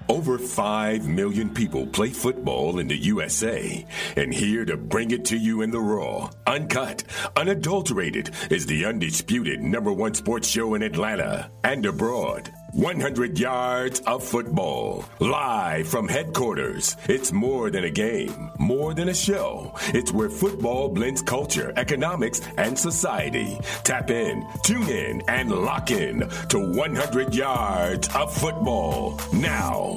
Over 5 million people play football in the USA, and here to bring it to you in the raw, uncut, unadulterated is the undisputed #1 sports show in Atlanta and abroad. 100 yards of football, live from headquarters. It's more than a game, more than a show. It's where football blends culture, economics, and society. Tap in, tune in, and lock in to 100 yards of football now.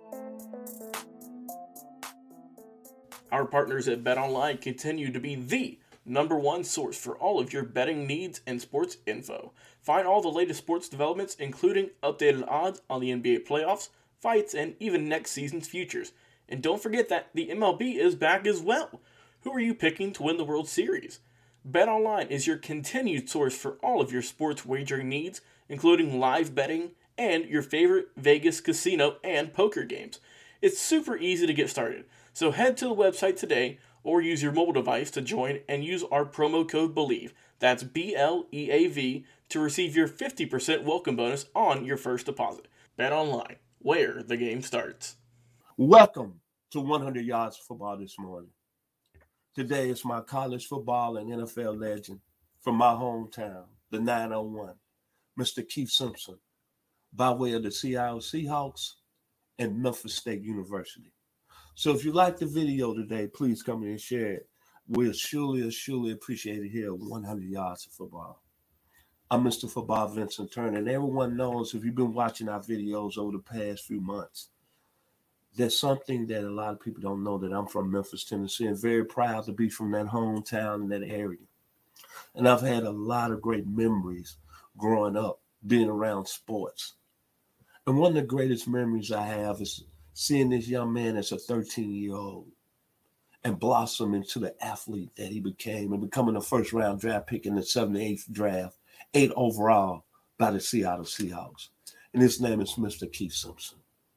Our partners at BetOnline continue to be the #1 source for all of your betting needs and sports info. Find all the latest sports developments, including updated odds on the NBA playoffs, fights, and even next season's futures. And don't forget that the MLB is back as well. Who are you picking to win the World Series? BetOnline is your continued source for all of your sports wagering needs, including live betting and your favorite Vegas casino and poker games. It's super easy to get started, so head to the website today or use your mobile device to join and use our promo code BELIEVE, that's BLEAV, to receive your 50% welcome bonus on your first deposit. BetOnline, where the game starts. Welcome to 100 Yards of Football this morning. Today is my college football and NFL legend from my hometown, the 901, Mr. Keith Simpson, by way of the Seattle Seahawks and Memphis State University. So if you like the video today, please come in and share it. We'll surely appreciate it here at 100 Yards of Football. I'm Mr. Football Vincent Turner, and everyone knows if you've been watching our videos over the past few months, there's something that a lot of people don't know, that I'm from Memphis, Tennessee, and very proud to be from that hometown and that area. And I've had a lot of great memories growing up, being around sports. And one of the greatest memories I have is seeing this young man as a 13-year-old and blossom into the athlete that he became and becoming a first-round draft pick in the 78th draft, 8 overall by the Seattle Seahawks. And his name is Mr. Keith Simpson.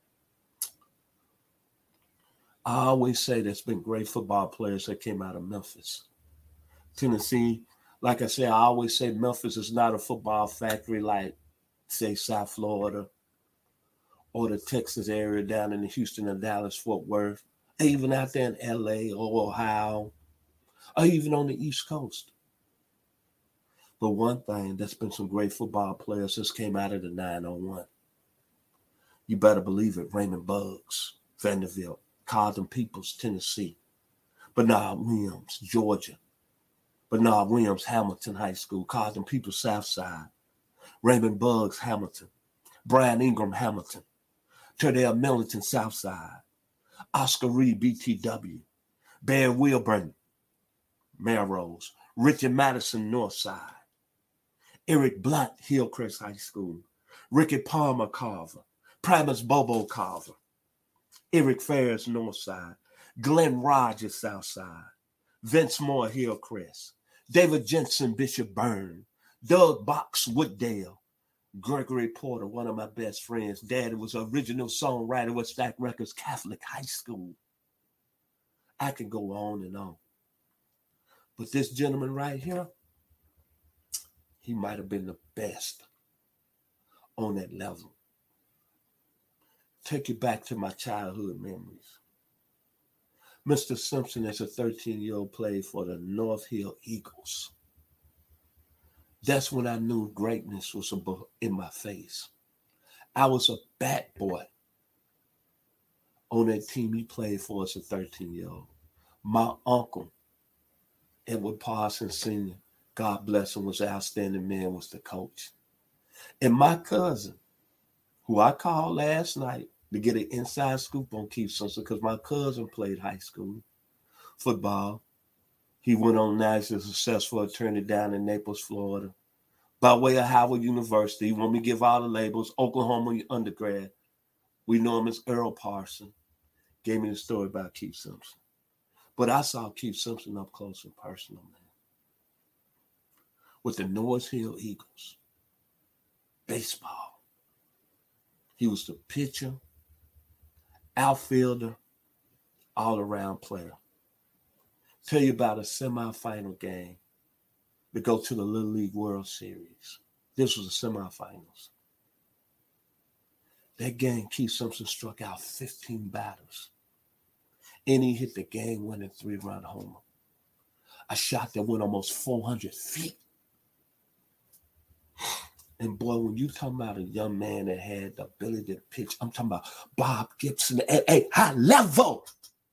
I always say there's been great football players that came out of Memphis. Tennessee, like I say, I always say Memphis is not a football factory like, say, South Florida or the Texas area down in the Houston and Dallas, Fort Worth, even out there in L.A. or Ohio, or even on the East Coast. But one thing, there's been some great football players that came out of the 901. You better believe it. Raymond Buggs, Vanderbilt. Carlton Peoples, Tennessee. Bernard Williams, Georgia. Bernard Williams, Hamilton High School. Carlton Peoples, Southside. Raymond Buggs, Hamilton. Brian Ingram, Hamilton. Turdell Millington, Southside. Oscar Reed, BTW. Barry Wilburn, Melrose. Richard Madison, Northside. Eric Blunt, Hillcrest High School. Ricky Palmer, Carver. Primus Bobo, Carver. Eric Ferris, Northside. Glenn Rogers, Southside. Vince Moore, Hillcrest. David Jensen, Bishop Burn. Doug Box, Wooddale. Gregory Porter, one of my best friends. Daddy was an original songwriter with Stack Records Catholic High School. I can go on and on. But this gentleman right here, he might have been the best on that level. Take you back to my childhood memories. Mr. Simpson, as a 13-year-old, played for the North Hill Eagles. That's when I knew greatness was in my face. I was a bat boy on that team he played for as a 13-year-old. My uncle, Edward Parsons Sr., God bless him, was an outstanding man, was the coach. And my cousin, who I called last night to get an inside scoop on Keith Simpson, because my cousin played high school football. He went on now as a successful attorney down in Naples, Florida, by way of Howard University. You want me to give all the labels? Oklahoma undergrad. We know him as Earl Parson. Gave me the story about Keith Simpson. But I saw Keith Simpson up close and personal, man, with the North Hill Eagles. Baseball. He was the pitcher, outfielder, all-around player. Tell you about a semifinal game to go to the Little League World Series. This was the semifinals. That game, Keith Simpson struck out 15 batters. And he hit the game-winning 3-run homer. A shot that went almost 400 feet. And boy, when you talking about a young man that had the ability to pitch, I'm talking about Bob Gibson at a high level.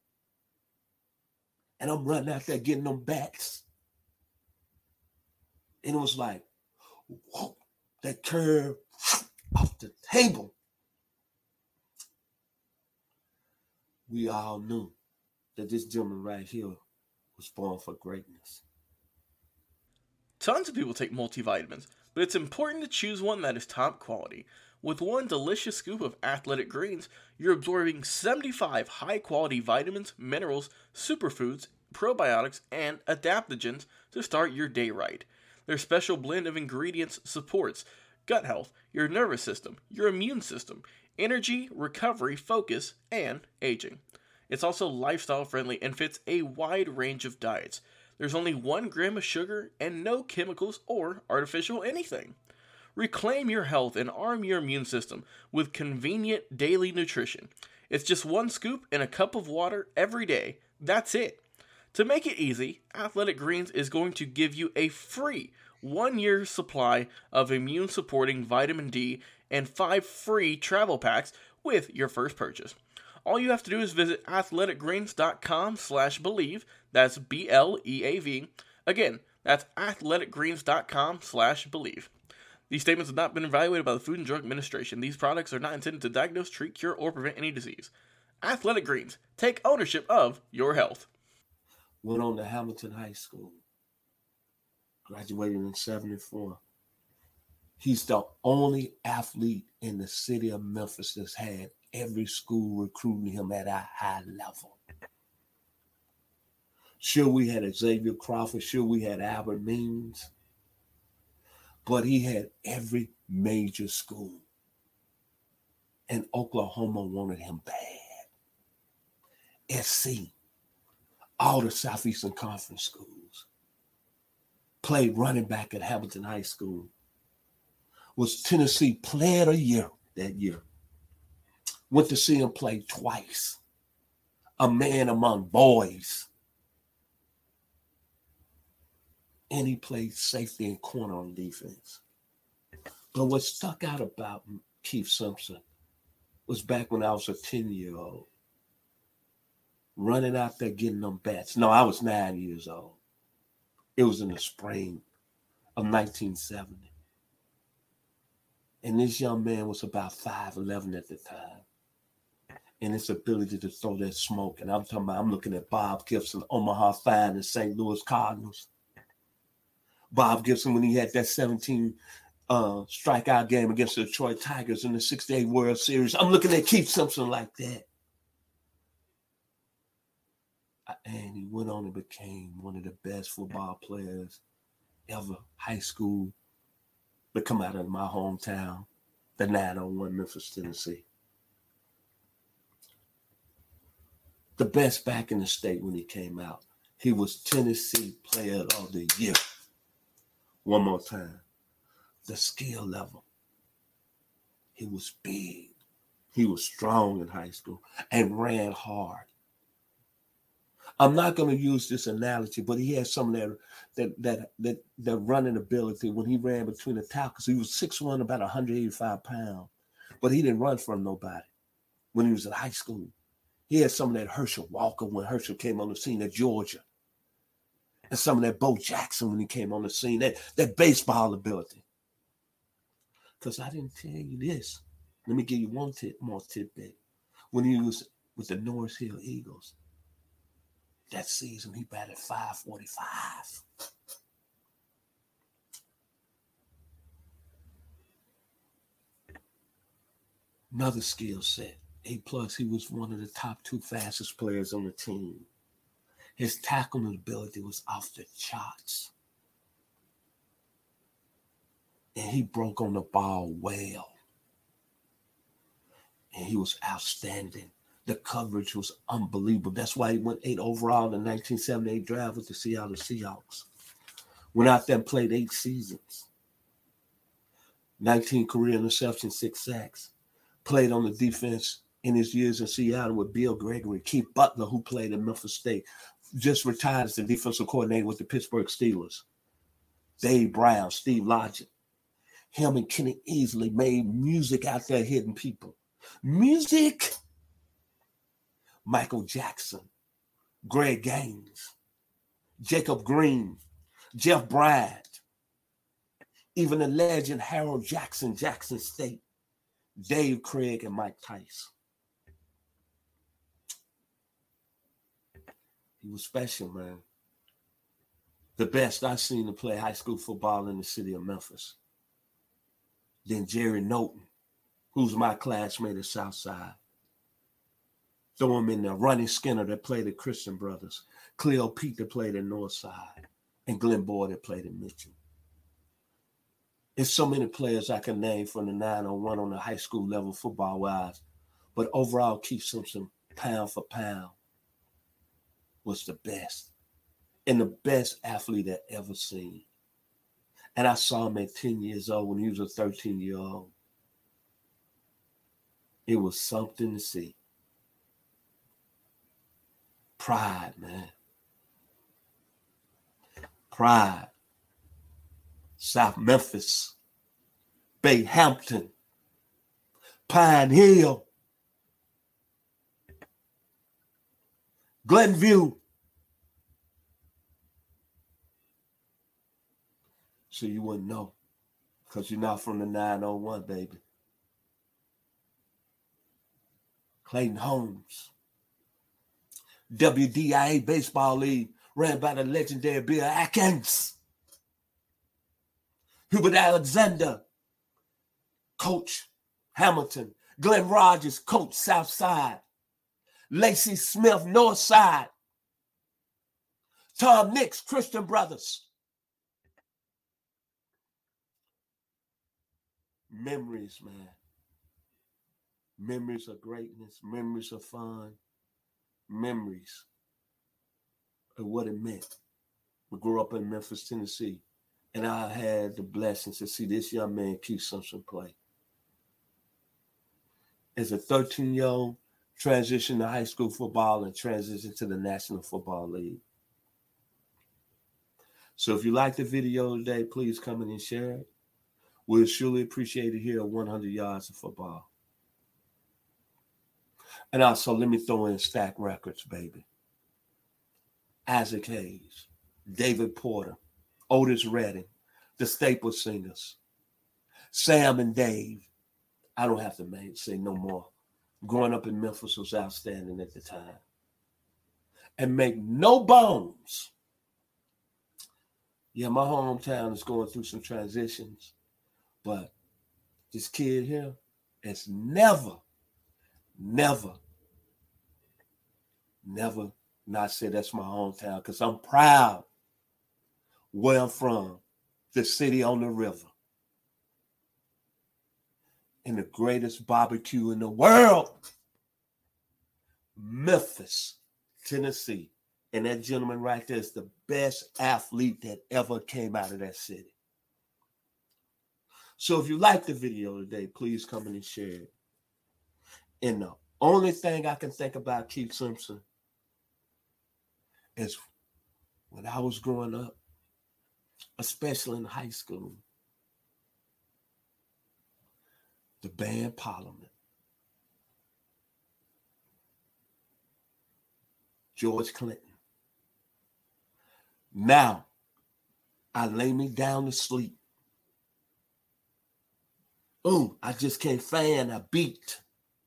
And I'm running out there getting them bats. And it was like, whoa, that curve off the table. We all knew that this gentleman right here was born for greatness. Tons of people take multivitamins, but it's important to choose one that is top quality. With one delicious scoop of Athletic Greens, you're absorbing 75 high-quality vitamins, minerals, superfoods, probiotics, and adaptogens to start your day right. Their special blend of ingredients supports gut health, your nervous system, your immune system, energy, recovery, focus, and aging. It's also lifestyle friendly and fits a wide range of diets. There's only 1 gram of sugar and no chemicals or artificial anything. Reclaim your health and arm your immune system with convenient daily nutrition. It's just 1 scoop in a cup of water every day. That's it. To make it easy, Athletic Greens is going to give you a free 1-year supply of immune-supporting vitamin D and 5 free travel packs with your first purchase. All you have to do is visit athleticgreens.com/believe. That's BLEAV. Again, that's athleticgreens.com/believe. These statements have not been evaluated by the Food and Drug Administration. These products are not intended to diagnose, treat, cure, or prevent any disease. Athletic Greens. Take ownership of your health. Went on to Hamilton High School. Graduated in 74. He's the only athlete in the city of Memphis that's had every school recruiting him at a high level. Sure, we had Xavier Crawford. Sure, we had Albert Means. But he had every major school. And Oklahoma wanted him bad. SC, all the Southeastern Conference schools. Played running back at Hamilton High School. Was Tennessee Player of the Year that year. Went to see him play twice. A man among boys. And he played safety and corner on defense. But what stuck out about Keith Simpson was back when I was a 10-year-old. Running out there getting them bats. No, I was 9 years old. It was in the spring of 1970. And this young man was about 5'11" at the time. And his ability to throw that smoke. And I'm looking at Bob Gibson, Omaha Fine, and St. Louis Cardinals. Bob Gibson, when he had that 17 strikeout game against the Detroit Tigers in the 68 World Series. I'm looking at Keith Simpson like that. And he went on and became one of the best football players ever, high school, to come out of my hometown, the 901 Memphis, Tennessee. The best back in the state when he came out. He was Tennessee Player of the Year. One more time. The skill level. He was big. He was strong in high school and ran hard. I'm not going to use this analogy, but he had some of that running ability when he ran between the tackles. He was 6'1", about 185 pounds, but he didn't run from nobody when he was in high school. He had some of that Herschel Walker when Herschel came on the scene at Georgia, and some of that Bo Jackson when he came on the scene, that baseball ability. Because I didn't tell you this. Let me give you one more tidbit. When he was with the Norris Hill Eagles, that season he batted .545. Another skill set. A+, he was one of the top 2 fastest players on the team. His tackling ability was off the charts. And he broke on the ball well. And he was outstanding. The coverage was unbelievable. That's why he went 8 overall in the 1978 draft with the Seattle Seahawks. Went out there and played 8 seasons. 19 career interceptions, 6 sacks. Played on the defense in his years in Seattle with Bill Gregory. Keith Butler, who played at Memphis State, just retired as the defensive coordinator with the Pittsburgh Steelers. Dave Brown, Steve Logic. Him and Kenny Easley made music out there hitting people. Music. Michael Jackson, Greg Gaines, Jacob Green, Jeff Bryant, even the legend Harold Jackson, Jackson State, Dave Craig, and Mike Tice. He was special, man. The best I've seen to play high school football in the city of Memphis. Then Jerry Knowlton, who's my classmate at Southside. Throw him in there. Ronnie Skinner that played at Christian Brothers. Cleo Pete that played at Northside. And Glenn Boyd that played at Mitchell. There's so many players I can name from the 901 on the high school level football-wise. But overall, Keith Simpson, pound for pound, was the best. And the best athlete I ever seen. And I saw him at 10 years old when he was a 13-year-old. It was something to see. Pride, man. Pride. South Memphis. Bay Hampton. Pine Hill. Glenview. So you wouldn't know because you're not from the 901, baby. Clayton Holmes. WDIA Baseball League ran by the legendary Bill Atkins. Hubert Alexander, Coach Hamilton. Glenn Rogers, Coach Southside. Lacey Smith, Northside. Tom Nix, Christian Brothers. Memories, man. Memories of greatness. Memories of fun. Memories of what it meant. We grew up in Memphis, Tennessee, and I had the blessing to see this young man, Keith Simpson, play. As a 13-year-old, transitioned to high school football and transitioned to the National Football League. So if you like the video today, please come in and share it. We'll surely appreciate it here at 100 Yards of Football. And also, let me throw in Stack Records, baby. Isaac Hayes, David Porter, Otis Redding, the Staple Singers, Sam and Dave. I don't have to say no more. Growing up in Memphis was outstanding at the time. And make no bones. Yeah, my hometown is going through some transitions, but this kid here has never not said that's my hometown because I'm proud where I'm from, the city on the river. And the greatest barbecue in the world, Memphis, Tennessee. And that gentleman right there is the best athlete that ever came out of that city. So if you like the video today, please come in and share it. And the only thing I can think about Keith Simpson is when I was growing up, especially in high school, the band Parliament, George Clinton. Now, I lay me down to sleep. Ooh, I just can't find a beat.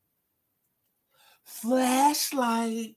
Flashlight,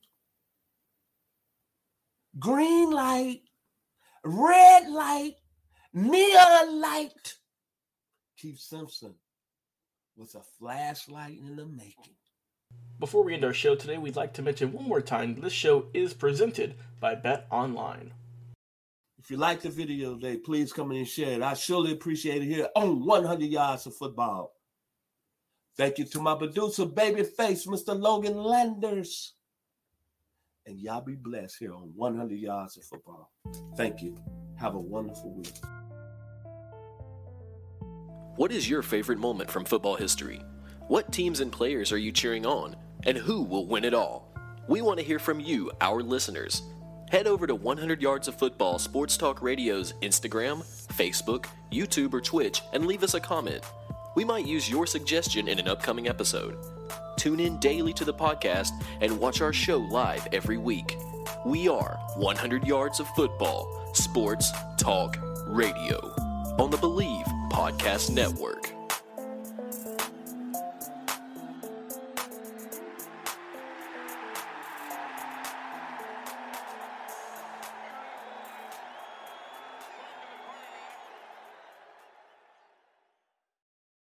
green light, red light, neon light. Keith Simpson was a flashlight in the making. Before we end our show today, we'd like to mention one more time this show is presented by Bet Online. If you like the video today, please come in and share it. I surely appreciate it here on 100 Yards of Football. Thank you to my producer, Babyface, Mr. Logan Landers. And y'all be blessed here on 100 Yards of Football. Thank you. Have a wonderful week. What is your favorite moment from football history? What teams and players are you cheering on? And who will win it all? We want to hear from you, our listeners. Head over to 100 Yards of Football Sports Talk Radio's Instagram, Facebook, YouTube, or Twitch and leave us a comment. We might use your suggestion in an upcoming episode. Tune in daily to the podcast and watch our show live every week. We are 100 Yards of Football Sports Talk Radio on the Believe Podcast Network.